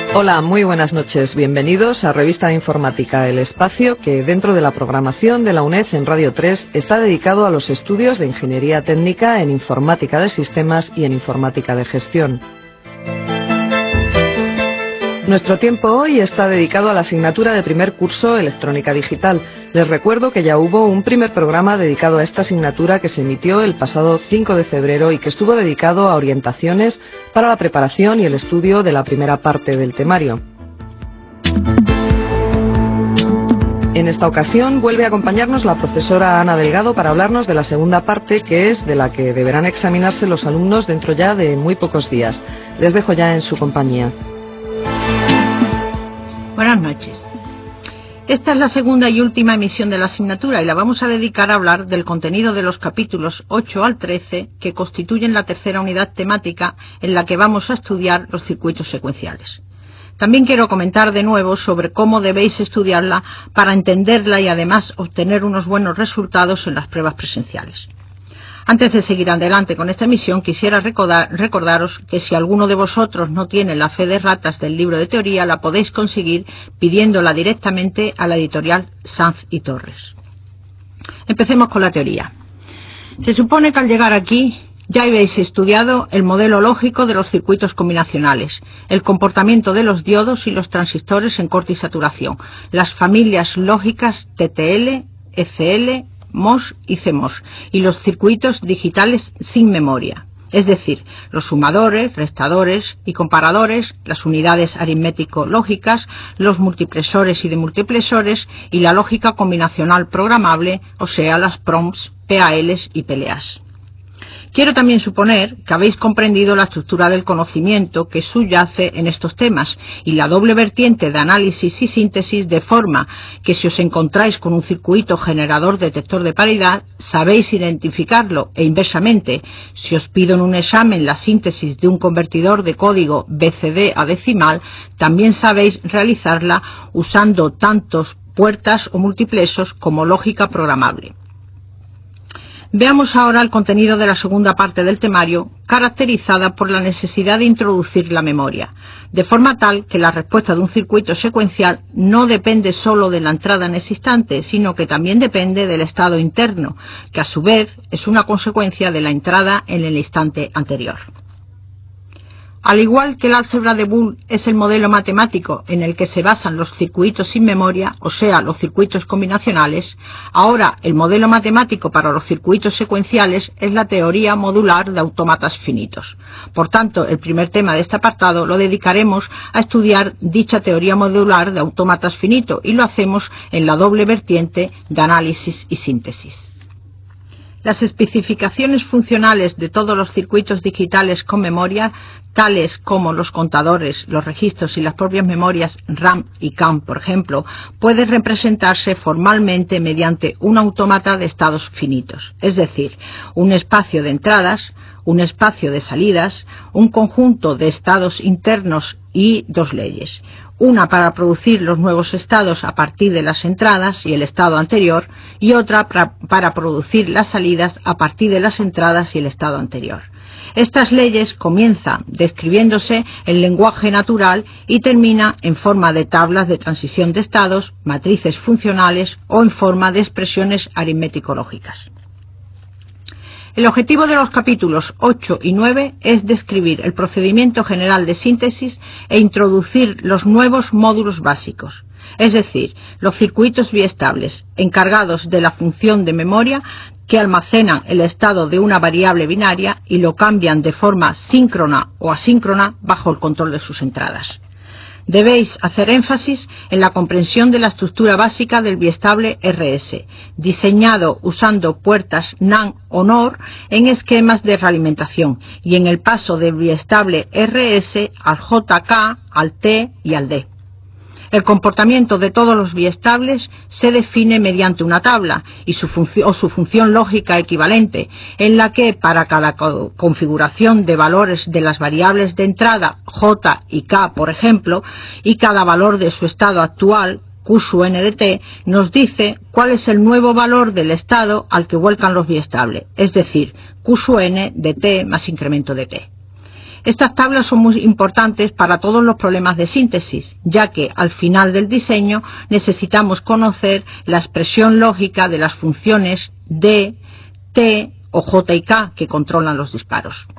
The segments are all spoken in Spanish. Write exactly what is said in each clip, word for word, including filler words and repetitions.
Hola, muy buenas noches. Bienvenidos a Revista de Informática El Espacio, que dentro de la programación de la UNED en Radio tres está dedicado a los estudios de Ingeniería Técnica en Informática de Sistemas y en Informática de Gestión. Nuestro tiempo hoy está dedicado a la asignatura de primer curso Electrónica Digital. Les recuerdo que ya hubo un primer programa dedicado a esta asignatura que se emitió el pasado cinco de febrero y que estuvo dedicado a orientaciones para la preparación y el estudio de la primera parte del temario. En esta ocasión vuelve a acompañarnos la profesora Ana Delgado para hablarnos de la segunda parte, que es de la que deberán examinarse los alumnos dentro ya de muy pocos días. Les dejo ya en su compañía. Buenas noches. Esta es la segunda y última emisión de la asignatura y la vamos a dedicar a hablar del contenido de los capítulos ocho al trece que constituyen la tercera unidad temática en la que vamos a estudiar los circuitos secuenciales. También quiero comentar de nuevo sobre cómo debéis estudiarla para entenderla y además obtener unos buenos resultados en las pruebas presenciales. Antes de seguir adelante con esta emisión, quisiera recordar, recordaros que si alguno de vosotros no tiene la fe de ratas del libro de teoría, la podéis conseguir pidiéndola directamente a la editorial Sanz y Torres. Empecemos con la teoría. Se supone que al llegar aquí ya habéis estudiado el modelo lógico de los circuitos combinacionales, el comportamiento de los diodos y los transistores en corte y saturación, las familias lógicas T T L, E C L, MOS y C MOS, y los circuitos digitales sin memoria, es decir, los sumadores, restadores y comparadores, las unidades aritmético-lógicas, los multiplexores y demultiplexores y la lógica combinacional programable, o sea, las PROMs, P A Ls y P L As. Quiero también suponer que habéis comprendido la estructura del conocimiento que subyace en estos temas y la doble vertiente de análisis y síntesis, de forma que si os encontráis con un circuito generador detector de paridad, sabéis identificarlo e inversamente, si os pido en un examen la síntesis de un convertidor de código B C D a decimal, también sabéis realizarla usando tantos puertas o multiplexos como lógica programable. Veamos ahora el contenido de la segunda parte del temario, caracterizada por la necesidad de introducir la memoria, de forma tal que la respuesta de un circuito secuencial no depende solo de la entrada en ese instante, sino que también depende del estado interno, que a su vez es una consecuencia de la entrada en el instante anterior. Al igual que el álgebra de Boole es el modelo matemático en el que se basan los circuitos sin memoria, o sea, los circuitos combinacionales, ahora el modelo matemático para los circuitos secuenciales es la teoría modular de autómatas finitos. Por tanto, el primer tema de este apartado lo dedicaremos a estudiar dicha teoría modular de autómatas finitos y lo hacemos en la doble vertiente de análisis y síntesis. Las especificaciones funcionales de todos los circuitos digitales con memoria, tales como los contadores, los registros y las propias memorias RAM y CAM, por ejemplo, pueden representarse formalmente mediante un autómata de estados finitos, es decir, un espacio de entradas, un espacio de salidas, un conjunto de estados internos y dos leyes. Una para producir los nuevos estados a partir de las entradas y el estado anterior, y otra para, para producir las salidas a partir de las entradas y el estado anterior. Estas leyes comienzan describiéndose en lenguaje natural y terminan en forma de tablas de transición de estados, matrices funcionales o en forma de expresiones aritmético-lógicas. El objetivo de los capítulos ocho y nueve es describir el procedimiento general de síntesis e introducir los nuevos módulos básicos, es decir, los circuitos biestables, encargados de la función de memoria que almacenan el estado de una variable binaria y lo cambian de forma síncrona o asíncrona bajo el control de sus entradas. Debéis hacer énfasis en la comprensión de la estructura básica del biestable R S, diseñado usando puertas NAND o NOR en esquemas de realimentación, y en el paso del biestable R S al J K, al T y al D. El comportamiento de todos los biestables se define mediante una tabla y su función, o su función lógica equivalente, en la que para cada co configuración de valores de las variables de entrada J y K, por ejemplo, y cada valor de su estado actual, Q sub n de t, nos dice cuál es el nuevo valor del estado al que vuelcan los biestables, es decir, Q sub n de t más incremento de t. Estas tablas son muy importantes para todos los problemas de síntesis, ya que al final del diseño necesitamos conocer la expresión lógica de las funciones D, T o J y K que controlan los disparos.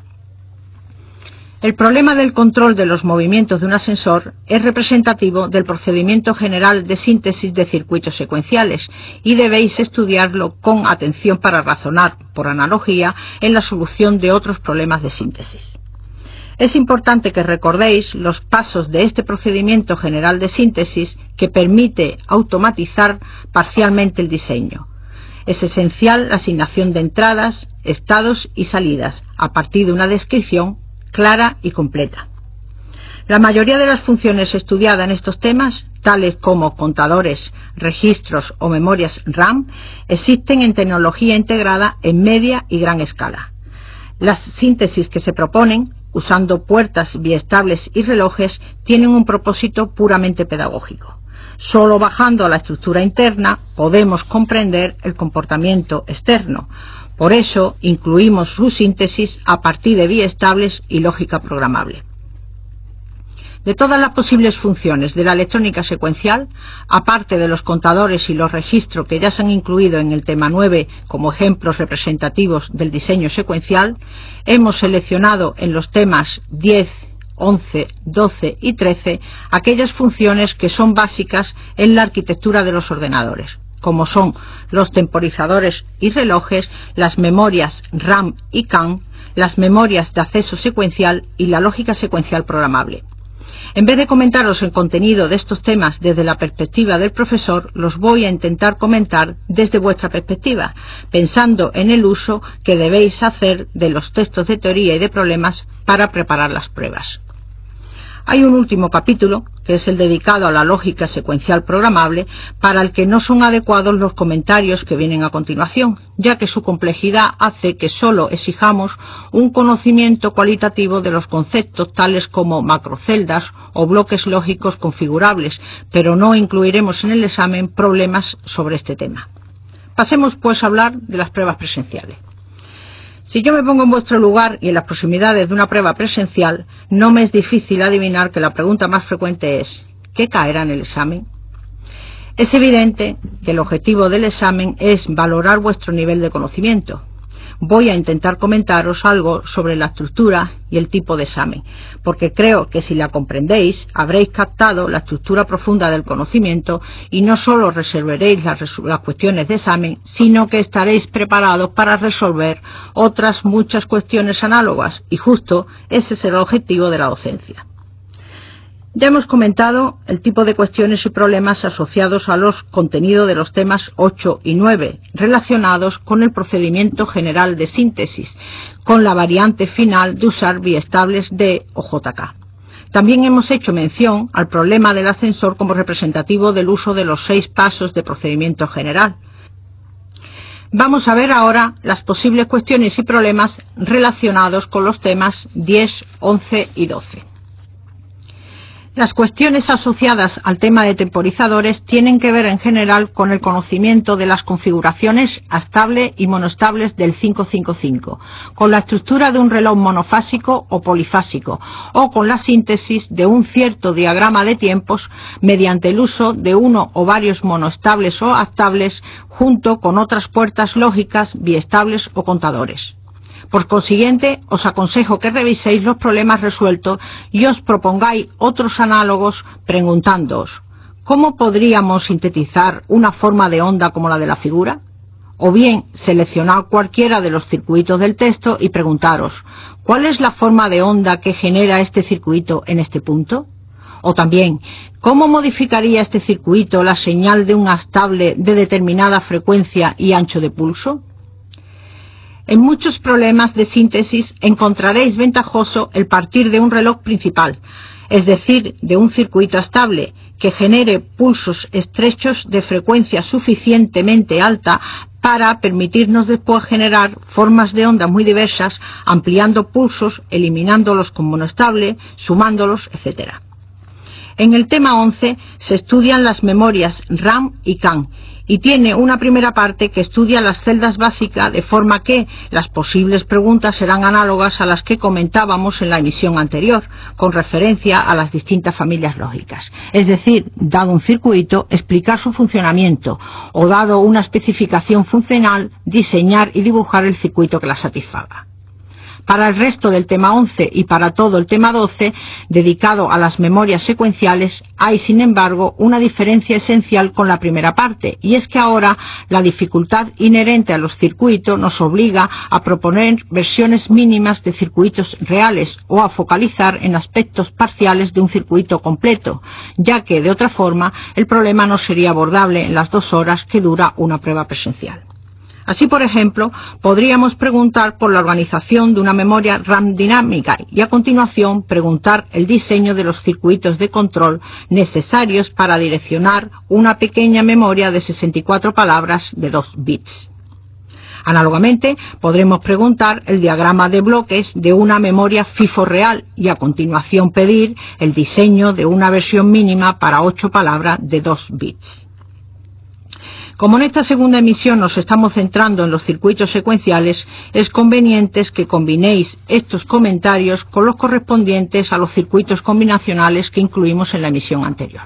El problema del control de los movimientos de un ascensor es representativo del procedimiento general de síntesis de circuitos secuenciales y debéis estudiarlo con atención para razonar, por analogía, en la solución de otros problemas de síntesis. Es importante que recordéis los pasos de este procedimiento general de síntesis que permite automatizar parcialmente el diseño. Es esencial la asignación de entradas, estados y salidas a partir de una descripción clara y completa. La mayoría de las funciones estudiadas en estos temas, tales como contadores, registros o memorias RAM, existen en tecnología integrada en media y gran escala. Las síntesis que se proponen, usando puertas biestables y relojes, tienen un propósito puramente pedagógico. Solo bajando a la estructura interna podemos comprender el comportamiento externo. Por eso incluimos su síntesis a partir de biestables y lógica programable. De todas las posibles funciones de la electrónica secuencial, aparte de los contadores y los registros que ya se han incluido en el tema nueve como ejemplos representativos del diseño secuencial, hemos seleccionado en los temas diez, once, doce y trece aquellas funciones que son básicas en la arquitectura de los ordenadores, como son los temporizadores y relojes, las memorias RAM y CAN, las memorias de acceso secuencial y la lógica secuencial programable. En vez de comentaros el contenido de estos temas desde la perspectiva del profesor, los voy a intentar comentar desde vuestra perspectiva, pensando en el uso que debéis hacer de los textos de teoría y de problemas para preparar las pruebas. Hay un último capítulo, que es el dedicado a la lógica secuencial programable, para el que no son adecuados los comentarios que vienen a continuación, ya que su complejidad hace que solo exijamos un conocimiento cualitativo de los conceptos tales como macroceldas o bloques lógicos configurables, pero no incluiremos en el examen problemas sobre este tema. Pasemos pues a hablar de las pruebas presenciales. Si yo me pongo en vuestro lugar y en las proximidades de una prueba presencial, no me es difícil adivinar que la pregunta más frecuente es ¿qué caerá en el examen? Es evidente que el objetivo del examen es valorar vuestro nivel de conocimiento. Voy a intentar comentaros algo sobre la estructura y el tipo de examen, porque creo que si la comprendéis, habréis captado la estructura profunda del conocimiento y no solo resolveréis las, las cuestiones de examen, sino que estaréis preparados para resolver otras muchas cuestiones análogas, y justo ese es el objetivo de la docencia. Ya hemos comentado el tipo de cuestiones y problemas asociados a los contenidos de los temas ocho y nueve, relacionados con el procedimiento general de síntesis, con la variante final de usar biestables D o J K. También hemos hecho mención al problema del ascensor como representativo del uso de los seis pasos de procedimiento general. Vamos a ver ahora las posibles cuestiones y problemas relacionados con los temas diez, once y doce. Las cuestiones asociadas al tema de temporizadores tienen que ver en general con el conocimiento de las configuraciones estable y monoestables del cinco cinco cinco, con la estructura de un reloj monofásico o polifásico, o con la síntesis de un cierto diagrama de tiempos mediante el uso de uno o varios monoestables o estables junto con otras puertas lógicas, biestables o contadores. Por consiguiente, os aconsejo que reviséis los problemas resueltos y os propongáis otros análogos preguntándoos ¿cómo podríamos sintetizar una forma de onda como la de la figura? O bien, seleccionad cualquiera de los circuitos del texto y preguntaros ¿cuál es la forma de onda que genera este circuito en este punto? O también, ¿cómo modificaría este circuito la señal de un estable de determinada frecuencia y ancho de pulso? En muchos problemas de síntesis encontraréis ventajoso el partir de un reloj principal, es decir, de un circuito estable que genere pulsos estrechos de frecuencia suficientemente alta para permitirnos después generar formas de onda muy diversas, ampliando pulsos, eliminándolos con monoestable, sumándolos, etcétera. En el tema once se estudian las memorias RAM y CAN y tiene una primera parte que estudia las celdas básicas, de forma que las posibles preguntas serán análogas a las que comentábamos en la emisión anterior, con referencia a las distintas familias lógicas. Es decir, dado un circuito, explicar su funcionamiento, o dado una especificación funcional, diseñar y dibujar el circuito que la satisfaga. Para el resto del tema once y para todo el tema doce, dedicado a las memorias secuenciales, hay, sin embargo, una diferencia esencial con la primera parte, y es que ahora la dificultad inherente a los circuitos nos obliga a proponer versiones mínimas de circuitos reales o a focalizar en aspectos parciales de un circuito completo, ya que, de otra forma, el problema no sería abordable en las dos horas que dura una prueba presencial. Así, por ejemplo, podríamos preguntar por la organización de una memoria RAM dinámica y, a continuación, preguntar el diseño de los circuitos de control necesarios para direccionar una pequeña memoria de sesenta y cuatro palabras de dos bits. Análogamente, podremos preguntar el diagrama de bloques de una memoria FIFO real y, a continuación, pedir el diseño de una versión mínima para ocho palabras de dos bits. Como en esta segunda emisión nos estamos centrando en los circuitos secuenciales, es conveniente que combinéis estos comentarios con los correspondientes a los circuitos combinacionales que incluimos en la emisión anterior.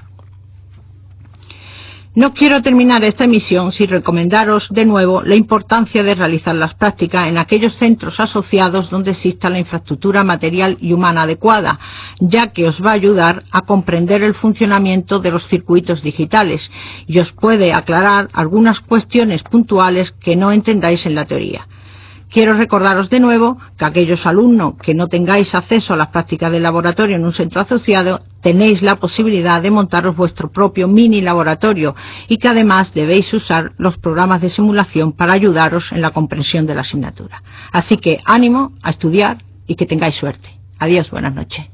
No quiero terminar esta emisión sin recomendaros de nuevo la importancia de realizar las prácticas en aquellos centros asociados donde exista la infraestructura material y humana adecuada, ya que os va a ayudar a comprender el funcionamiento de los circuitos digitales y os puede aclarar algunas cuestiones puntuales que no entendáis en la teoría. Quiero recordaros de nuevo que aquellos alumnos que no tengáis acceso a las prácticas de laboratorio en un centro asociado, tenéis la posibilidad de montaros vuestro propio mini laboratorio y que además debéis usar los programas de simulación para ayudaros en la comprensión de la asignatura. Así que ánimo a estudiar y que tengáis suerte. Adiós, buenas noches.